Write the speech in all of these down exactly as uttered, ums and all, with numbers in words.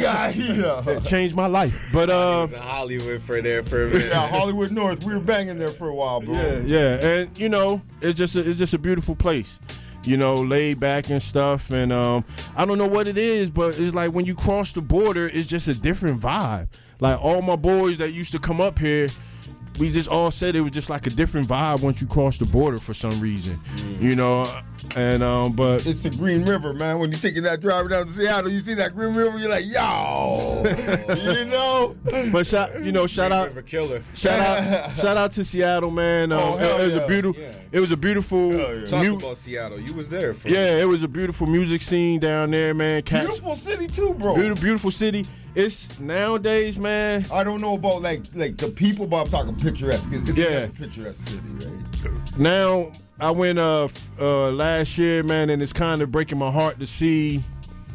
got here. It changed my life. But uh, Hollywood for there for a minute. Yeah, Hollywood North. We were banging there for a while, bro. yeah, yeah, and you know, it's just a, it's just a beautiful place. You know, laid back and stuff, and um, I don't know what it is, but it's like when you cross the border, it's just a different vibe. Like all my boys that used to come up here, we just all said it was just like a different vibe once you cross the border for some reason, mm. you know. And um, but it's the Green River, man. When you're taking that drive down to Seattle, you see that Green River, you're like, yo, you know. But shout, you know, shout Green out, River killer. shout out, shout out to Seattle, man. Um, Oh, it, hell it was yeah. a beautiful, Yeah. it was a beautiful. Yeah. Talk mu- about Seattle. You was there. For yeah, it was a beautiful music scene down there, man. Cats, Beautiful city too, bro. beautiful, beautiful city. It's nowadays, man. I don't know about like like the people, but I'm talking picturesque. It's it's Yeah. a picturesque city, right? Now I went uh, f- uh last year, man, and it's kind of breaking my heart to see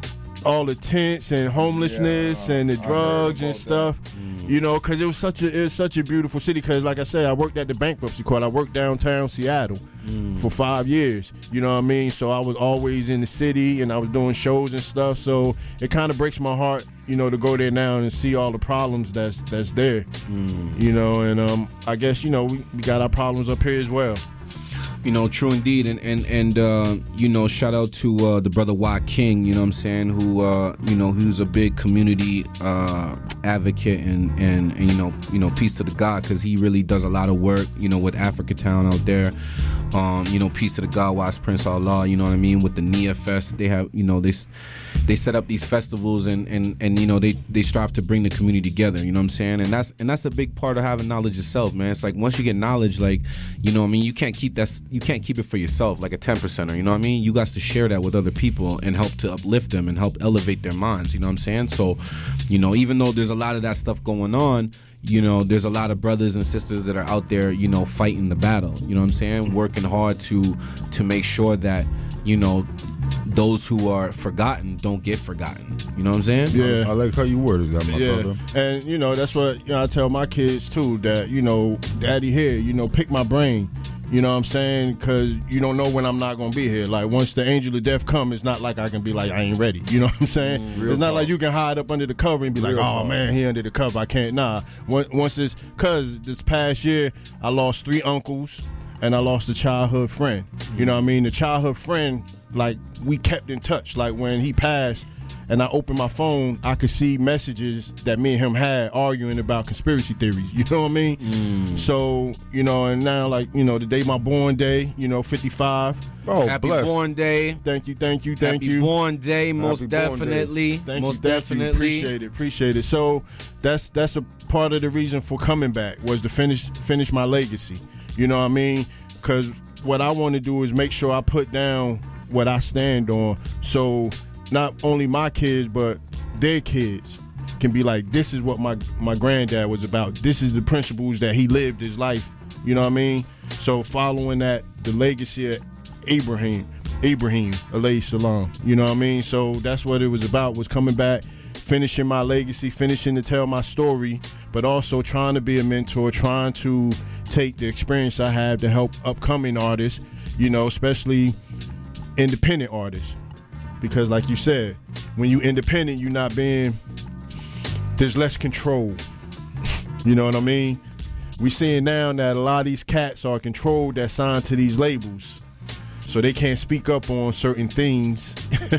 all the tents and homelessness Yeah, and the I heard drugs and about stuff. You know, because it was such a it was such a beautiful city. Because like I said, I worked at the bankruptcy court. I worked downtown Seattle for five years. You know what I mean? So I was always in the city and I was doing shows and stuff. So it kind of breaks my heart, you know, to go there now and see all the problems that's that's there. You know, and um, I guess you know we, we got our problems up here as well. You know, true indeed, and and and uh, you know, shout out to uh, the brother Y King. You know what I'm saying? Who uh, you know, who's a big community uh, advocate, and, and and you know, you know, peace to the God, because he really does a lot of work. You know, with Africa Town out there. Um, you know, peace to the God, Wise Prince Allah. You know what I mean? With the Nia Fest, they have, you know, they they set up these festivals, and and and you know, they they strive to bring the community together. You know what I'm saying? And that's and that's a big part of having knowledge yourself, man. It's like once you get knowledge, like, you know what I mean, you can't keep that. You can't keep it for yourself like a ten percenter, you know what I mean? You got to share that with other people and help to uplift them and help elevate their minds, you know what I'm saying? So, you know, even though there's a lot of that stuff going on, you know, there's a lot of brothers and sisters that are out there, you know, fighting the battle, you know what I'm saying? Working hard to to make sure that, you know, those who are forgotten don't get forgotten. You know what I'm saying? Yeah. I like how you worded that, my Yeah, brother. and you know that's what you know I tell my kids too, that you know, daddy here, you know, pick my brain. You know what I'm saying? Because you don't know when I'm not going to be here. Like, once the angel of death come, it's not like I can be like, I ain't ready. You know what I'm saying? Mm, it's not like you can hide up under the cover and be like, Real oh, talk. man, he under the cover. I can't. Nah. Once once it's, because this past year, I lost three uncles and I lost a childhood friend. You know what I mean? The childhood friend, like, we kept in touch. Like, when he passed, and I opened my phone, I could see messages that me and him had arguing about conspiracy theories. You know what I mean? Mm. So, you know, and now, like, you know, the day my born day, you know, fifty-five. Oh, Happy bless. born day. Thank you, thank you, thank Happy you. born day, most Happy born day. definitely. Thank most you, thank definitely. you. Appreciate it, appreciate it. So that's that's a part of the reason for coming back, was to finish finish my legacy. You know what I mean? Because what I want to do is make sure I put down what I stand on, so not only my kids but their kids can be like, this is what my my granddad was about. This is the principles that he lived his life. You know what I mean? So following that, the legacy of Abraham, Abraham, alayhi salam. You know what I mean? So that's what it was about, was coming back, finishing my legacy, finishing to tell my story, but also trying to be a mentor, trying to take the experience I have to help upcoming artists, you know, especially independent artists. Because like you said, when you independent, you're not being, there's less control. You know what I mean? We seeing now that a lot of these cats are controlled, that signed to these labels. So they can't speak up on certain things.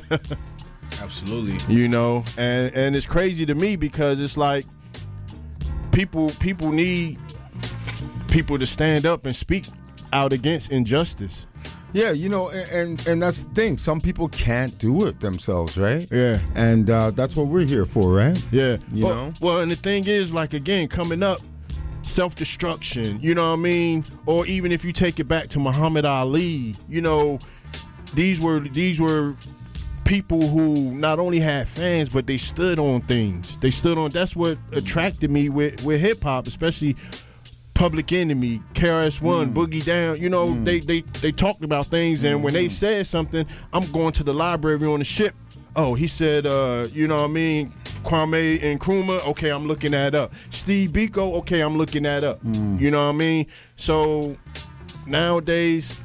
Absolutely. You know, and and it's crazy to me, because it's like people people need people to stand up and speak out against injustice. Yeah, you know, and, and and that's the thing. Some people can't do it themselves, right? Yeah. And uh, that's what we're here for, right? Yeah. You well, know? Well, and the thing is, like, again, coming up, self-destruction, you know what I mean? Or even if you take it back to Muhammad Ali, you know, these were these were people who not only had fans, but they stood on things. They stood on, that's what attracted me with, with hip-hop, especially Public Enemy, K R S One, mm. Boogie Down. You know, mm. they, they they talked about things, and mm. when they said something, I'm going to the library on the ship. Oh, he said, uh, you know what I mean, Kwame Nkrumah, okay, I'm looking that up. Steve Biko, okay, I'm looking that up. Mm. You know what I mean? So nowadays,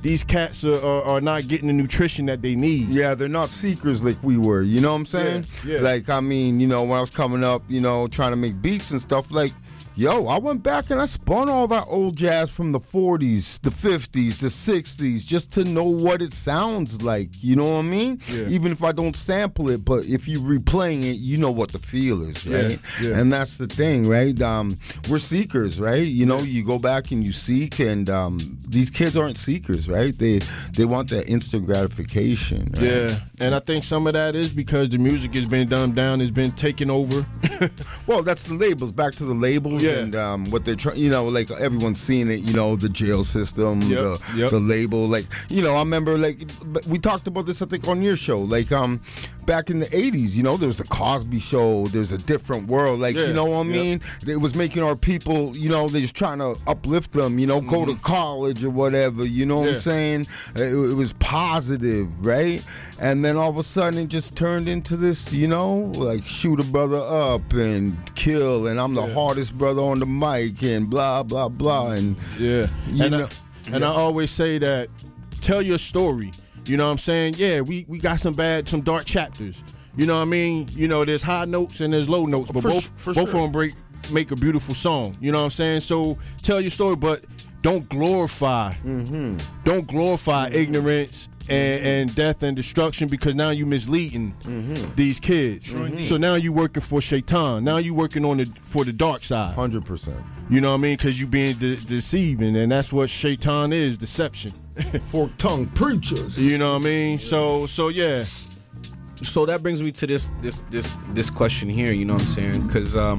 these cats are, are, are not getting the nutrition that they need. Yeah, they're not seekers like we were. You know what I'm saying? Yeah, yeah. Like, I mean, you know, when I was coming up, you know, trying to make beats and stuff, like, yo, I went back and I spun all that old jazz from the forties, the fifties, the sixties, just to know what it sounds like. You know what I mean? Yeah. Even if I don't sample it, but if you're replaying it, you know what the feel is, right? Yeah, yeah. And that's the thing, right? Um, we're seekers, right? You know, you go back and you seek, and um, these kids aren't seekers, right? They they want that instant gratification. Right? Yeah, and I think some of that is because the music has been dumbed down, has been taken over. Well, that's the labels. Back to the labels. Yeah. And um, what they're trying, you know, like everyone's seeing it, you know, the jail system, Yep, the, yep. the label, like, you know, I remember, like, we talked about this, I think, on your show, like, um, back in the eighties, you know, there was the Cosby Show, there's a different world, like, Yeah, you know what I yep. mean? It was making our people, you know, they're just trying to uplift them, you know, go to college or whatever, you know what Yeah. I'm saying? It, it was positive, right? And then all of a sudden it just turned into this, you know, like shoot a brother up and kill, and I'm the Yeah. hardest brother on the mic and blah, blah, blah. And, Yeah, you and know, I, and I always say that tell your story. You know what I'm saying? Yeah, we, we got some bad, some dark chapters. You know what I mean? You know, there's high notes and there's low notes, but For both su- for both sure. of them break, make a beautiful song. You know what I'm saying? So tell your story, but don't glorify. Mm-hmm. Don't glorify ignorance and, and death and destruction, because now you misleading Mm-hmm. these kids. So now you working for Shaitan. Now you working on the for the dark side. one hundred percent. You know what I mean? Because you being de- deceiving, and that's what Shaitan is, deception. Fork tongue preachers. You know what I mean? So, so yeah. So that brings me to this this this this question here. You know what I'm saying? Because um,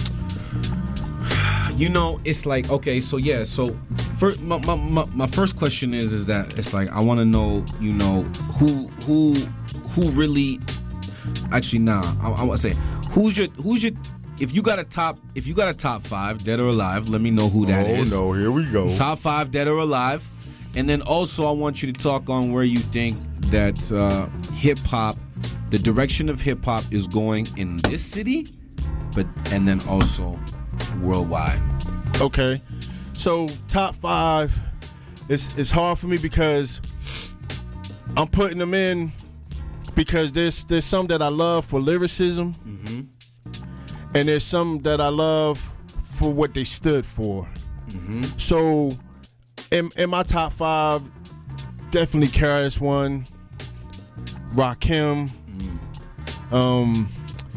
you know, it's like, okay, so yeah, so first, my, my, my, my first question is is that it's like I want to know, you know, who who who really actually nah, I, I want to say who's your who's your if you got a top if you got a top five dead or alive, let me know who that is. Oh, no, here we go. Top five dead or alive. And then also I want you to talk on where you think that uh, hip hop, the direction of hip hop is going in this city, but and then also worldwide. Okay. So top five, it's it's hard for me because I'm putting them in because there's there's some that I love for lyricism, Mm-hmm. and there's some that I love for what they stood for. Mm-hmm. So in, in my top five, definitely K R S One, Rakim, Mm. um,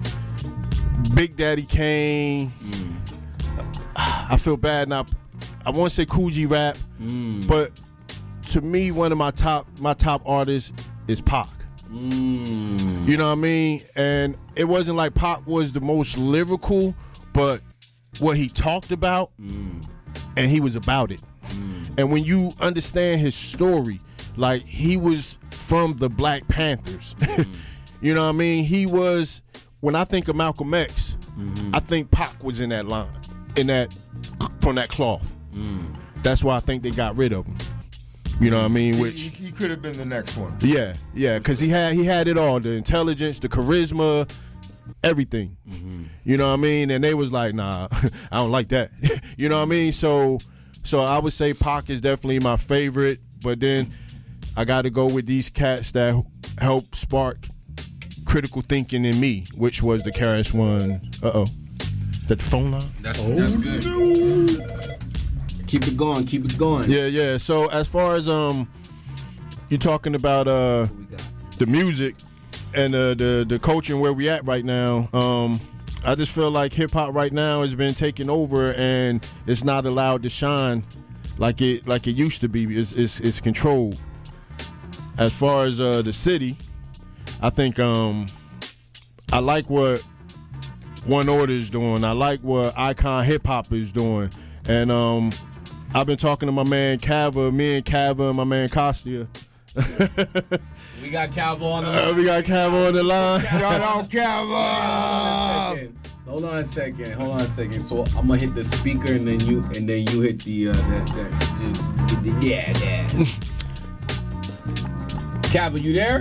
Big Daddy Kane. Mm. I feel bad now. I want to say Cool G Rap, Mm. but to me, one of my top my top artists is Pac. Mm. You know what I mean? And it wasn't like Pac was the most lyrical, but what he talked about, Mm. and he was about it. Mm. And when you understand his story, like he was from the Black Panthers. You know what I mean? He was, when I think of Malcolm X, Mm-hmm. I think Pac was in that line, in that, from that cloth. Mm. That's why I think they got rid of him. You know what I mean? He, Which, he could have been the next one. yeah, yeah, because he had he had it all: the intelligence, the charisma, everything. Mm-hmm. You know what I mean? And they was like, nah, I don't like that. You know what I mean? So, so I would say Pac is definitely my favorite, but then I got to go with these cats that helped spark critical thinking in me, which was the K R S One. Uh oh, that the phone line? That's that's good. Keep it going. Keep it going. Yeah, yeah. So as far as um, you talking about uh What we got? the music and uh, the the culture and where we at right now, um, I just feel like hip hop right now has been taken over and it's not allowed to shine like it like it used to be. It's it's, it's controlled. As far as uh, the city, I think um, I like what One Order is doing. I like what Icon Hip Hop is doing, and um, I've been talking to my man Kava, me and Kava and my man Costia. We got Calvo on the Uh, line. we got Kava on the line. Shout out, Calvin. Hold on a second. Hold on a second. So I'm gonna hit the speaker and then you and then you hit the uh that, that, the, the, yeah yeah. Calvo, you there?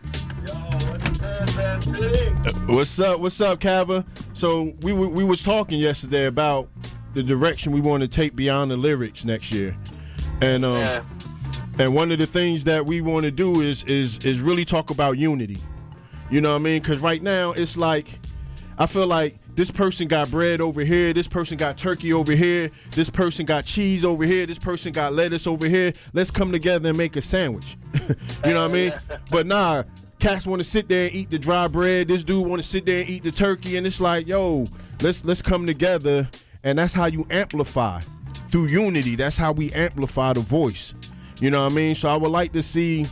What's up? What's up, Kava? So we were, we was talking yesterday about the direction we want to take beyond the lyrics next year, and um, Yeah. And one of the things that we want to do is is is really talk about unity. You know what I mean? Because right now it's like, I feel like this person got bread over here, this person got turkey over here, this person got cheese over here, this person got lettuce over here. Let's come together and make a sandwich. You know what I mean? But nah, cats want to sit there and eat the dry bread. This dude want to sit there and eat the turkey, and it's like, yo, let's let's come together, and that's how you amplify through unity. That's how we amplify the voice. You know what I mean? So I would like to see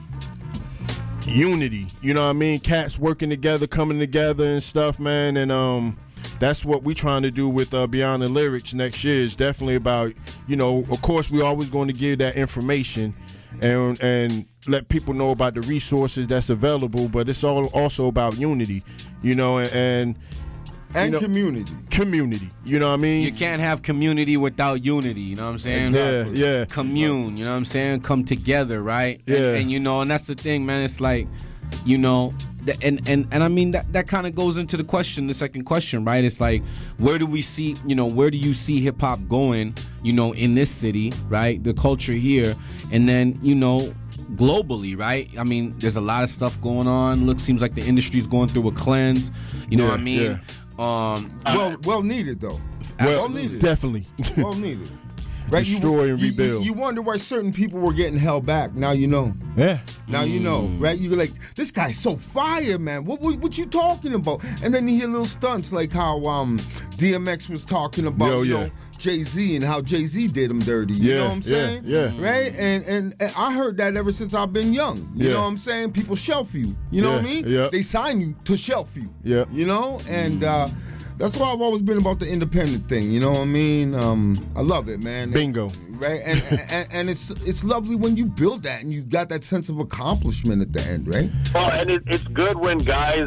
unity, you know what I mean? Cats working together, coming together and stuff, man. And um, that's what we trying to do with uh, Beyond the Lyrics next year. Is definitely about, you know, of course, we always going to give that information and and let people know about the resources that's available. But it's all also about unity, you know, and and, and you know, community. Community, you know what I mean? You can't have community without unity, you know what I'm saying? Exactly. Yeah, yeah. Commune, you know what I'm saying? Come together, right? Yeah. And, and you know, and that's the thing, man. It's like, you know, th- and and and I mean that that kind of goes into the question, the second question, right? It's like, where do we see, you know, where do you see hip hop going, you know, in this city, right? The culture here, and then, you know, globally, right? I mean, there's a lot of stuff going on. Look, seems like the industry's going through a cleanse. You know Yeah, what I mean? yeah. Um, well, well needed though. Well, well needed. Definitely. Well needed. Right? Destroy you, and you- rebuild. You, you wonder why certain people were getting held back. Now you know. Yeah. Now you know, right? You're like, this guy's so fire, man. What, what what you talking about? And then you hear little stunts like how um D M X was talking about, Yo, you yeah. know, Jay-Z and how Jay-Z did him dirty. You Yeah, know what I'm yeah, saying? yeah. Right? And, and and I heard that ever since I've been young. You Yeah. know what I'm saying? People shelf you. You know what I Yeah, mean? yeah. They sign you to shelf you. Yeah. You know? And uh that's why I've always been about the independent thing. You know what I mean? Um, I love it, man. Bingo. Right? And, and and it's it's lovely when you build that and you got that sense of accomplishment at the end, right? Well, and it, it's good when guys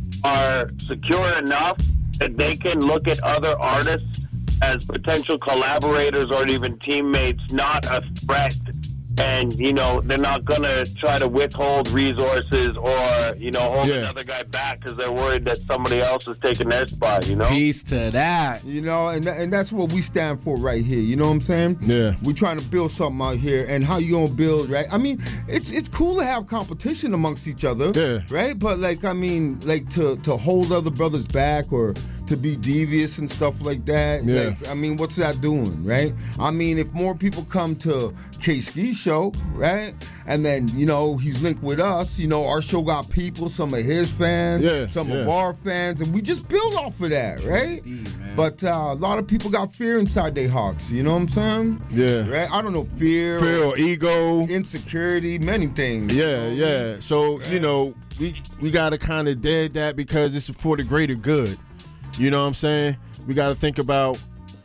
are secure enough that they can look at other artists as potential collaborators or even teammates, not a threat. And, you know, they're not going to try to withhold resources or, you know, hold Yeah. another guy back because they're worried that somebody else is taking their spot, you know? Peace to that. You know, and and that's what we stand for right here. You know what I'm saying? Yeah. We're trying to build something out here, and how you gonna build, right? I mean, it's it's cool to have competition amongst each other, Yeah. right? But like, I mean, like to to hold other brothers back or to be devious and stuff like that. Yeah. Like, I mean, what's that doing, right? I mean, if more people come to K-Ski's show, right, and then you know he's linked with us, you know, our show got people, some of his fans, Yeah, some yeah. of our fans, and we just build off of that, right? man. But uh, a lot of people got fear inside their hearts. You know what I'm saying? Yeah. Right? I don't know, fear, Fear or ego. insecurity, many things. Yeah, yeah. So, you know, we we gotta kinda dead that because it's for the greater good. You know what I'm saying? We gotta think about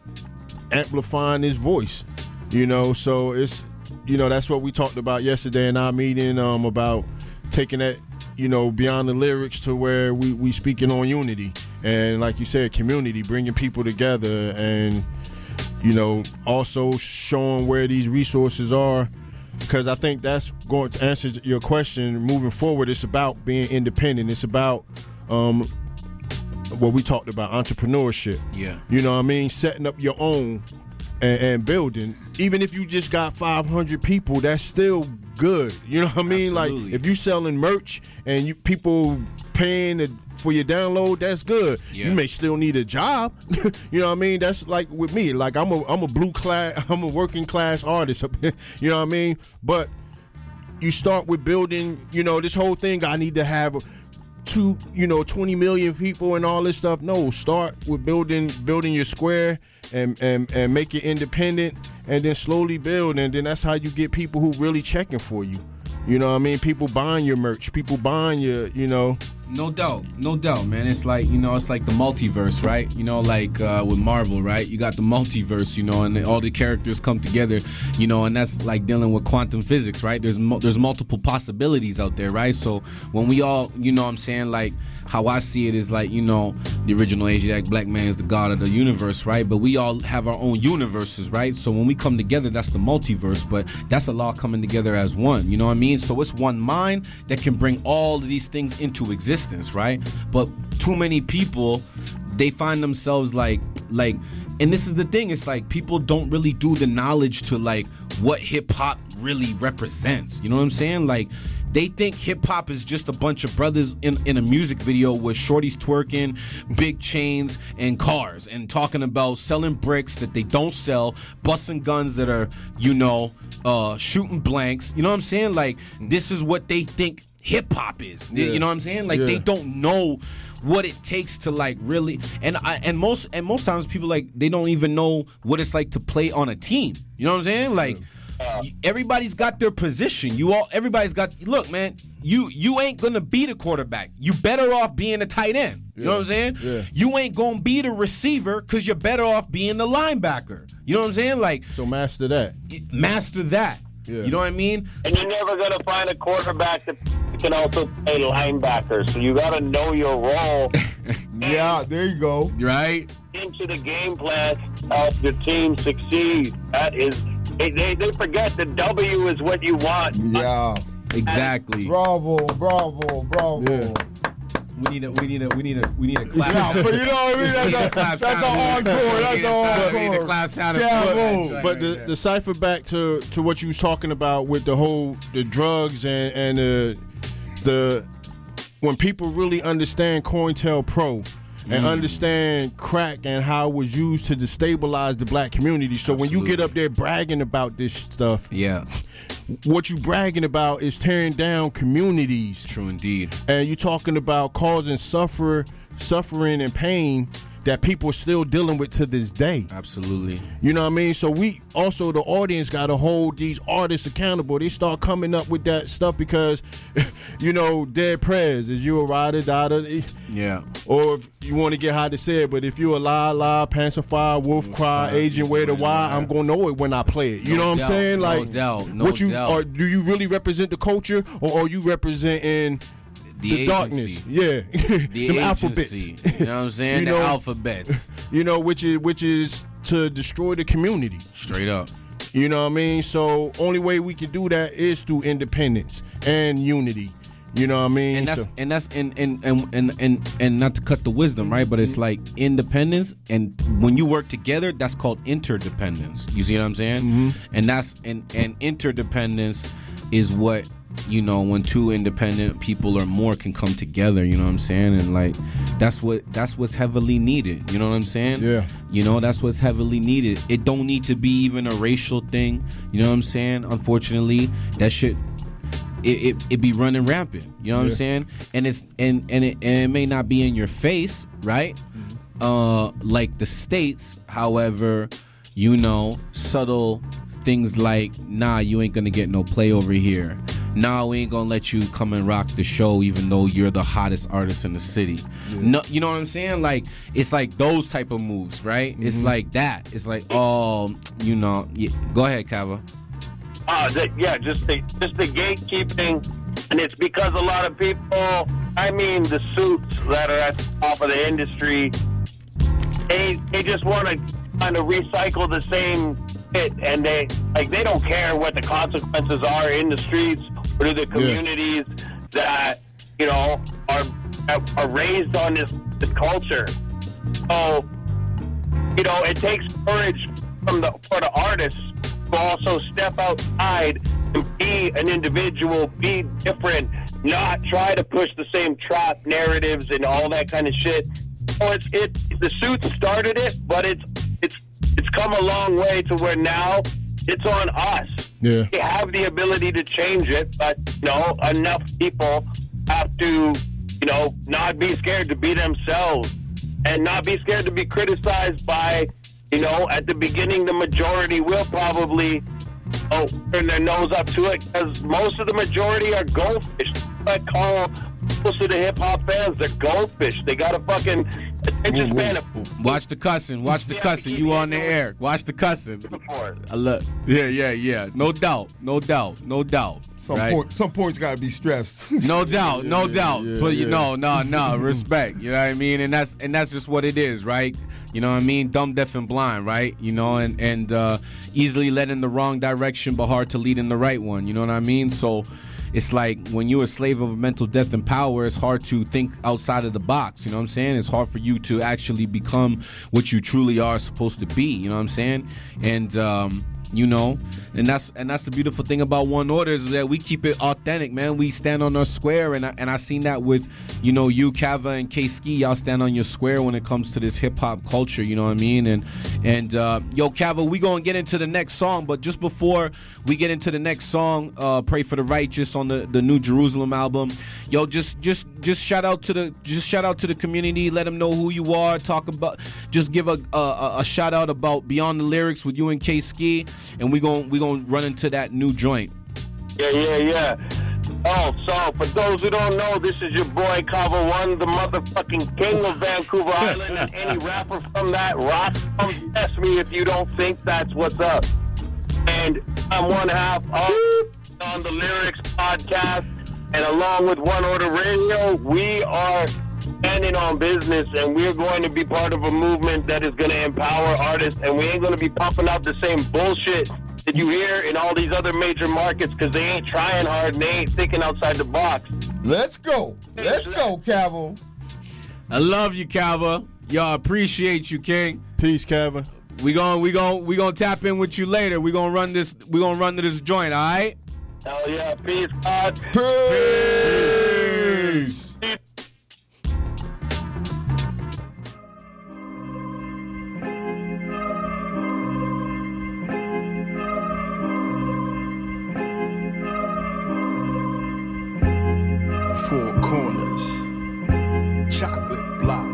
amplifying his voice. You know, so it's you know, that's what we talked about yesterday in our meeting, um, about taking that, you know, beyond the lyrics to where we, we speaking on unity. And like you said, community, bringing people together and, you know, also showing where these resources are. Because I think that's going to answer your question moving forward. It's about being independent. It's about um, what we talked about, entrepreneurship. Yeah. You know what I mean? Setting up your own and, and building. Even if you just got five hundred people, that's still good. You know what I mean? Absolutely. Like if you selling merch and you people paying the, for your download, that's good. Yeah. You may still need a job. You know what I mean? That's like with me. Like I'm a I'm a blue class, I'm a working class artist. You know what I mean? But you start with building, you know, this whole thing, I need to have two, you know, twenty million people and all this stuff. No, start with building building your square and, and, and make it independent and then slowly build. And then that's how you get people who really checking for you. You know what I mean? People buying your merch, people buying your, you know. No doubt, no doubt, man. It's like, you know, it's like the multiverse, right? You know, like uh, with Marvel, right? You got the multiverse, you know, and then all the characters come together, you know, and that's like dealing with quantum physics, right? There's mo- there's multiple possibilities out there, right? So when we all, you know what I'm saying, like how I see it is like, you know, the original Asiatic black man is the god of the universe, right? But we all have our own universes, right? So when we come together, that's the multiverse, but that's a law coming together as one, you know what I mean? So it's one mind that can bring all of these things into existence, right? But too many people, they find themselves like, like, and this is the thing, it's like people don't really do the knowledge to like what hip hop really represents. You know what I'm saying? Like, they think hip-hop is just a bunch of brothers in, in a music video with shorties twerking, big chains, and cars, and talking about selling bricks that they don't sell, busting guns that are, you know, uh, shooting blanks. You know what I'm saying? Like, this is what they think hip-hop is. Yeah. You know what I'm saying? Like, Yeah. they don't know what it takes to, like, really, and I, and most and most times people, like, they don't even know what it's like to play on a team. You know what I'm saying? Like, everybody's got their position. You all, everybody's got. Look, man, you you ain't gonna be the quarterback. You better off being a tight end. You Yeah. know what I'm saying? Yeah. You ain't gonna be the receiver because you're better off being the linebacker. You know what I'm saying? Like, So master that. master that. Yeah. You know what I mean? And you're never going to find a quarterback that can also play linebacker. So you got to know your role Yeah, there you go. Right? into the game plan to help your team succeed. That is, they, they, they forget the W is what you want. Yeah. Exactly. Bravo, bravo, bravo. Yeah. We need a we need a we need a we need a clap. Yeah, sound. but you know what I mean? That's a, Clap that's a sound. hardcore. That's We need a a sound. We need a hardcore. clap sound. Yeah, Right, bro. right, But right, the, right. the cipher back to, to what you was talking about with the whole the drugs and and the the when people really understand COINTELPRO and understand crack and how it was used to destabilize the black community. So when you get Absolutely. up there bragging about this stuff, Yeah, what you bragging about is tearing down communities, true indeed. and you talking about causing suffer suffering and pain that people are still dealing with to this day. Absolutely. You know what I mean? So we also, the audience, got to hold these artists accountable. They start coming up with that stuff because, you know, Dead Prez, is you a rider, daughter, Yeah. or if you want to get high to say it, but if you a lie, lie, pants on fire, wolf cry, agent, where the why, I'm going to know it when I play it. You No know what doubt, I'm saying? no Like, doubt, no what you doubt. Or do you really represent the culture, or are you representing The, the darkness? agency. Yeah, The Them agency. alphabets. You know what I'm saying? You the know- alphabets. You know, which is which is to destroy the community. Straight up. You know what I mean? So only way we can do that is through independence and unity. You know what I mean? And that's So- and that's and and, and and and and not to cut the wisdom, right? But it's like independence, and when you work together, that's called interdependence. You see what I'm saying? Mm-hmm. And that's and and interdependence is what, you know, when two independent people or more can come together, you know what I'm saying? And like that's what that's what's heavily needed. You know what I'm saying? Yeah. You know, that's what's heavily needed. It don't need to be even a racial thing. You know what I'm saying? Unfortunately, that shit it, it, it be running rampant. You know what I'm Yeah. saying? And it's and and it, and it may not be in your face, right? Mm-hmm. Uh, like the States, however, you know, subtle things like, nah, you ain't gonna get no play over here. Nah, we ain't gonna let you come and rock the show, even though you're the hottest artist in the city. No, you know what I'm saying? Like, it's like those type of moves, right? It's like that. It's like, oh, you know, yeah. Go ahead, Kava. Uh, the, yeah, just the just the gatekeeping, and it's because a lot of people, I mean, the suits that are at the top of the industry, they they just want to kind of recycle the same shit, and they like they don't care what the consequences are in the streets or to the communities that you know are are raised on this this culture. So you know, it takes courage from the for the artists to also step outside and be an individual, be different, not try to push the same trap narratives and all that kind of shit. So it's it the suits started it, but it's it's it's come a long way to where now it's on us. Yeah. We have the ability to change it, but you know, enough people have to, you know, not be scared to be themselves and not be scared to be criticized by, you know, at the beginning, the majority will probably oh, turn their nose up to it because most of the majority are goldfish. I call most of the hip hop fans, they're goldfish. They got a fucking attention span of. Watch the cussing. Watch the cussing. You on the air. Watch the cussing. I look. Yeah, yeah, yeah. No doubt. No doubt. No doubt. Some right? point, some points got to be stressed. No doubt, no doubt. yeah, but you yeah. know, no, no, respect. You know what I mean? And that's and that's just what it is, right? You know what I mean? Dumb, deaf, and blind, right? You know, and and uh, easily led in the wrong direction, but hard to lead in the right one. You know what I mean? So it's like when you're a slave of mental death and power, it's hard to think outside of the box. You know what I'm saying? It's hard for you to actually become what you truly are supposed to be. You know what I'm saying? And um, you know. And that's and that's the beautiful thing about One Order is that we keep it authentic, man. We stand on our square, and I, and I seen that with, you know, you, Kava, and K-Ski. Y'all stand on your square when it comes to this hip-hop culture, you know what I mean? And, and uh, yo, Kava, we gonna get into the next song, but just before we get into the next song, uh, Pray for the Righteous on the, the New Jerusalem album, yo, just just just shout out to the just shout out to the community, let them know who you are, talk about, just give a a, a shout out about Beyond the Lyrics with you and K-Ski, and we gonna we gonna run into that new joint. Yeah, yeah, yeah. Oh, so for those who don't know, this is your boy Kava One, the motherfucking king of Vancouver Island, and any rapper from that rock, come test me if you don't think that's what's up. And I'm one half of on the Lyrics podcast, and along with One Order Radio, we are standing on business, and we're going to be part of a movement that is going to empower artists, and we ain't going to be pumping out the same bullshit that you hear in all these other major markets, because they ain't trying hard and they ain't thinking outside the box. Let's go. Let's go, Kava. I love you, Kava. Y'all appreciate you, King. Peace, Kava. We gon' we gon' we gon' tap in with you later. We gonna run this. We gonna run to this joint. All right. Hell yeah. Peace, God. Peace. Peace. Four corners, chocolate block.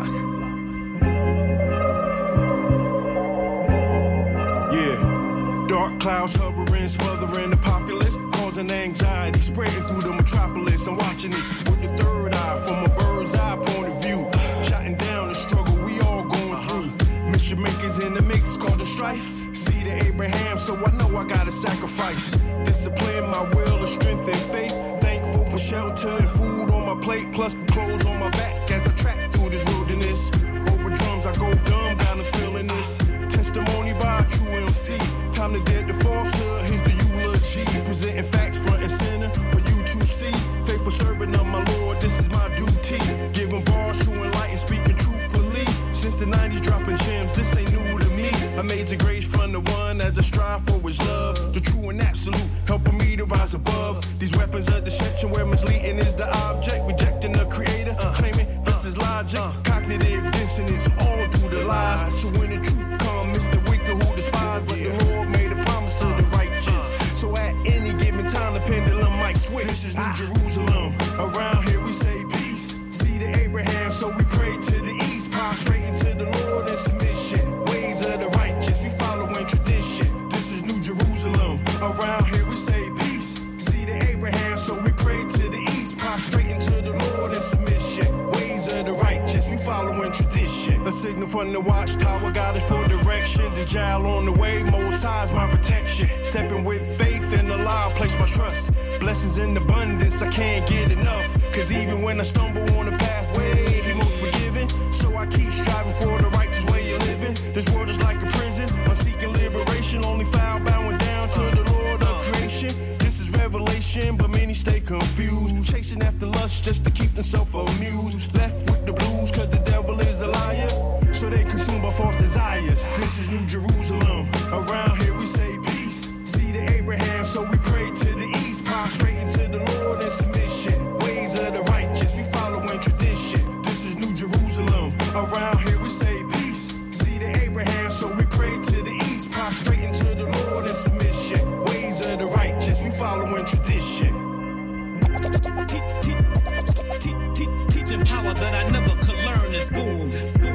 Yeah, dark clouds hovering, smothering the populace, causing anxiety, spreading through the metropolis. I'm watching this with the third eye from a bird's eye point of view, shutting down the struggle we all going through. Mission makers in the mix, called the strife. See the Abraham, so I know I gotta sacrifice. Discipline my will of strength and faith. Thankful for shelter and food on my plate, plus clothes on my back as I track through this wilderness. Over drums I go dumb, got them feeling this. Testimony by a true M C. Time to dead the falsehood, here's the eulogy. Presenting facts front and center for you to see. Faithful servant of my Lord, this is my duty. Giving bars, true and light, and speaking truthfully. Since the nineties dropping gems, this ain't new to me. I made the grace from the one as I strive for his love. The true and absolute, helping me to rise above. These weapons of deception where misleading is the object. Rejecting the creator, uh, claiming this is logic. Uh, Cognitive dissonance all through the lies. So when the truth comes, it's the wicked who despise. But the Lord made a promise to the righteous. So at any given time, the pendulum might switch. This is New Jerusalem. Around here we say peace. See the Abraham, so we pray to the east. Prostrate to the Lord in submission. Ways of the righteous, we following tradition. This is New Jerusalem. Around here we say peace. See the Abraham, so we pray to the east. Prostrate to the Lord in submission. Ways of the righteous, we following tradition. A signal from the watchtower, guided for direction. The jail on the way, most high's my protection. Stepping with faith in the law, place my trust. Blessings in abundance, I can't get enough. Cause even when I stumble on the pathway, he most forgiving. So I keep striving for the righteous way of living. This world is like a prison, I'm seeking liberation. Only foul bowing down to the Lord of creation. This is revelation, but many stay confused. Chasing after lust just to keep themselves amused. Left with the blues cause the devil is a liar. So they consumed by false desires. This is New Jerusalem. Around here we say peace. See the Abraham, so we pray to the east. Prostrate to the Lord in submission. Ways of the righteous, we following tradition. This is New Jerusalem. Around here we say peace. See the Abraham, so we pray to the east. Prostrate to the Lord in submission. Ways of the righteous, we following tradition. Teaching power that I never could learn in school.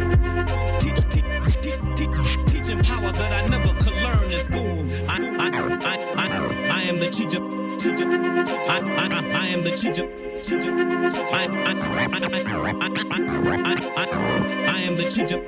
Teaching power that I never could learn in school. I, I, I, I, I am the teacher. Teacher. I, I, I am the teacher. Teacher. I, I, I, I, I, I am the teacher.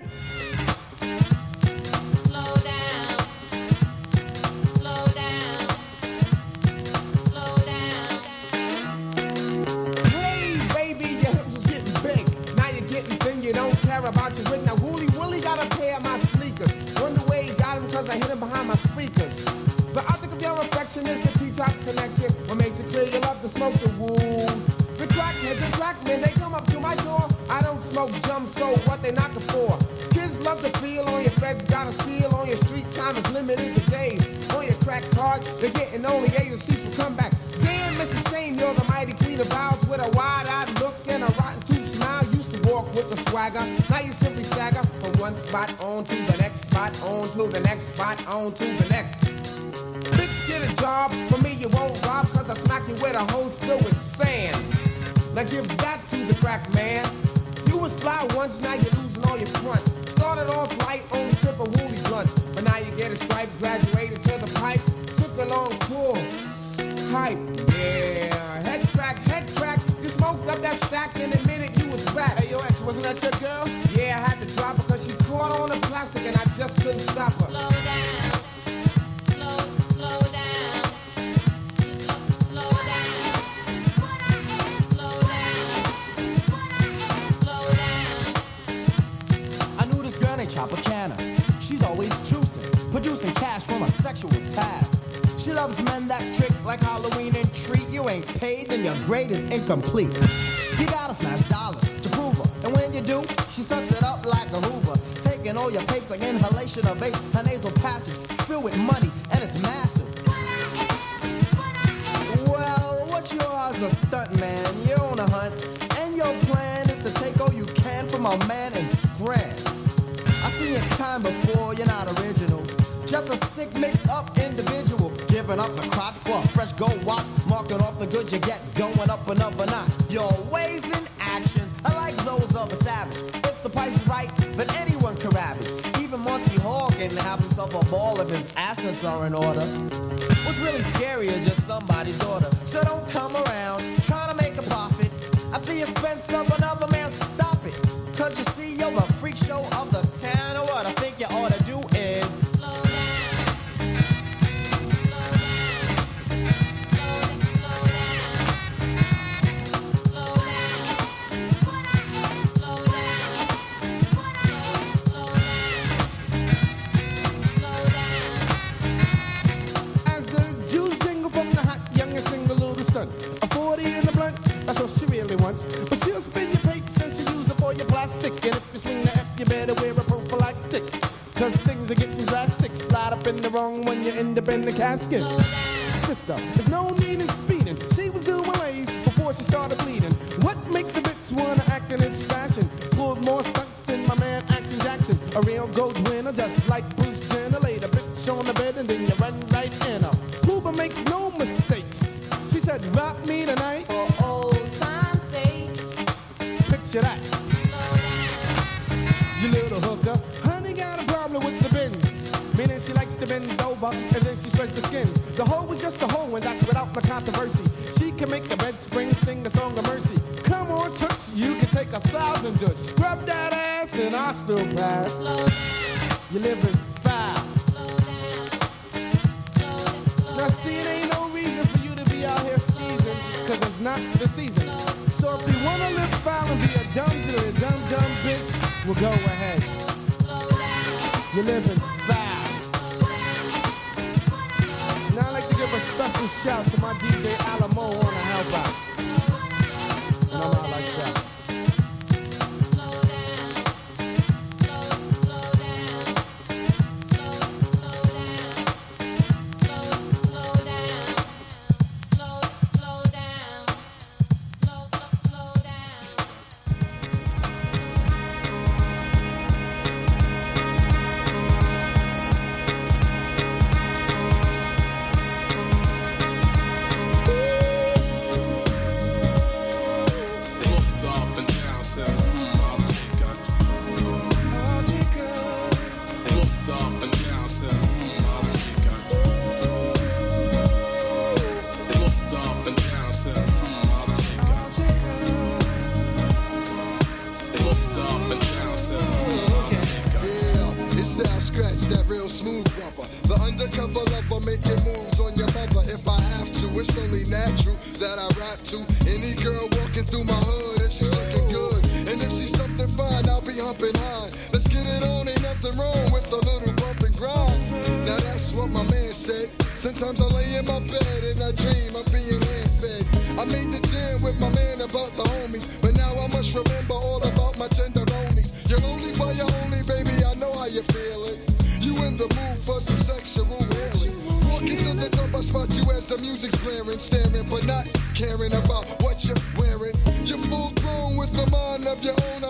About your wig. Now Wooly Willie got a pair of my sneakers. Wonder where he got them cause I hit him behind my speakers. The object of your affection is the T-top connection. What makes it clear you love to smoke the wolves. The crackheads and crackmen, they come up to my door. I don't smoke jump, so what they knocking for? Kids love to feel on your feds, got a seal on your street time is limited to days. On your crack card, they're getting only A's and C's for comeback. Damn, Missus Shane, you're the mighty queen of vows with a wide-eyed look and a rotten tooth smile. Used to walk with a swagger, now you simply stagger from one spot on to the next spot, on to the next spot, on to the next. Bitch, get a job, for me you won't rob, cause I smack you with a hose filled with sand. Now give that to the crack man. You was fly once, now you're losing all your fronts. Started off light, only tip of woolly blunts, but now you get a stripe, graduated to the pipe, took a long pull, hype, yeah. Head crack, head crack, you smoked up that stack in a minute you was back. Hey, yo, X, wasn't that your girl? Yeah, I had to drop her cause she caught on the plastic and I just couldn't stop her. Slow down, slow, slow down, slow, slow down, slow down, slow down. I knew this girl named Tropicana. She's always juicing, producing cash from a sexual task. She loves men that trick like Halloween and treat. You ain't paid, then your grade is incomplete. You gotta flash dollars to prove her. And when you do, she sucks it up like a Hoover. Taking all your papes like inhalation of vape. Her nasal passage is filled with money, and it's massive. Well, what you are is a stunt man. You're on a hunt, and your plan is to take all you can from a man and scram. I seen your kind before, you're not original. Just a sick, mixed up individual. Giving up the crotch for a fresh gold watch. Marking off the goods you get, going up another notch. Your ways and actions are like those of a savage. If the price is right, then anyone can ravage. Even Monty Hall can have himself a ball if his assets are in order. What's really scary is just somebody's daughter. So don't come around trying to make a profit at the expense of another man. Stop it. Cause you see, you're the freak show of the town. And what I think you ought to do is a forty in the blunt, that's what she really wants. But she'll spin your paint since you use it for your plastic. And if you swing the F, you better wear a prophylactic. Cause things are getting drastic. Slide up in the wrong when you end up in the casket. Sister, there's no need in speeding. She was doing lays before she started bleeding. What makes a bitch wanna act in this fashion? Pulled more stunts than my man Action Jackson. A real gold winner, just like Bruce Jenner. Laid a bitch on the bed and then you run right in her. Cuba makes no mistakes. She said, rock me tonight. For old time's sake. Picture that. Slow down. You little hooker. Honey got a problem with the bends. Meaning she likes to bend over and then she spreads the skins. The hoe was just a hoe and that's without the controversy. She can make the bed spring sing a song of mercy. Come on, Toots, you can take a thousand just scrub that ass and I still pass. Slow down. You're living foul. Slow down. Slow down. Slow Now see, it ain't no reason for you to be out here skeezing, cause it's not the season. So if you wanna live foul and be a dumb to a dumb dumb bitch, well go ahead. You're living foul. Now I'd like to give a special shout to my D J Alamo on the help out. And I'm out like that. Sometimes I lay in my bed and I dream of being hand-fed. I made the jam with my man about the homies, but now I must remember all about my tenderonies. You're only by your only, baby, music's blaring, staring, but not caring about what you're wearing. You're full grown with the mind of your own.